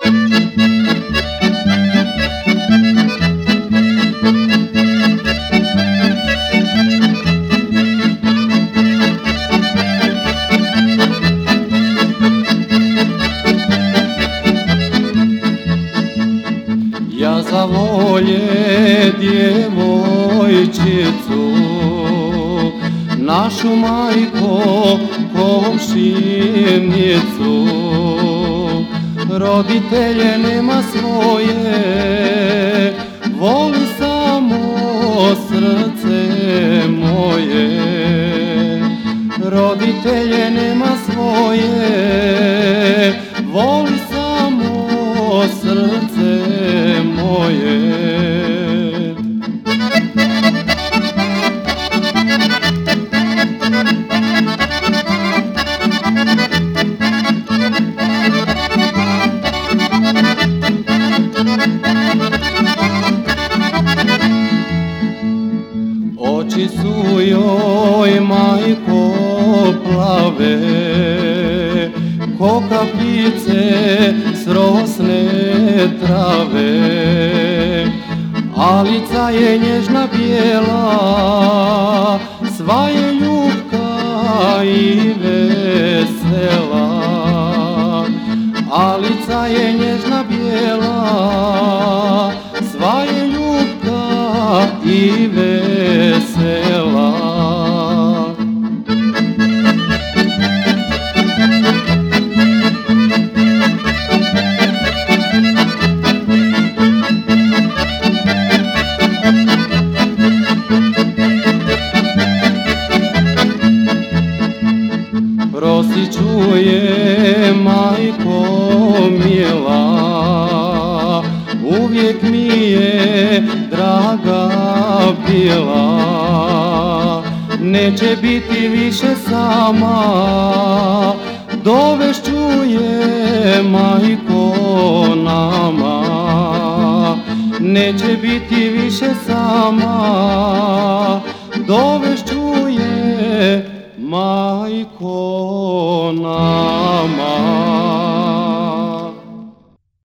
Ja zavolje djevojčicu, našu majko komšinicu, roditelje nema svoje, voli samo srce moje. Roditelje nema svoje, voli samo srce moje. Oči su joj, majko, plave, ko kapljice s rosne trave, a lica je nježna bijela, sva je ljubka i vesela. A lica je nježna bijela, sva je ljubka i vesela. Prosit ću je, majko mila, uvijek mi je draga bila. Neće biti više sama, dovešću je, majko, nama. Neće biti više sama, dovešću je, majko, nama.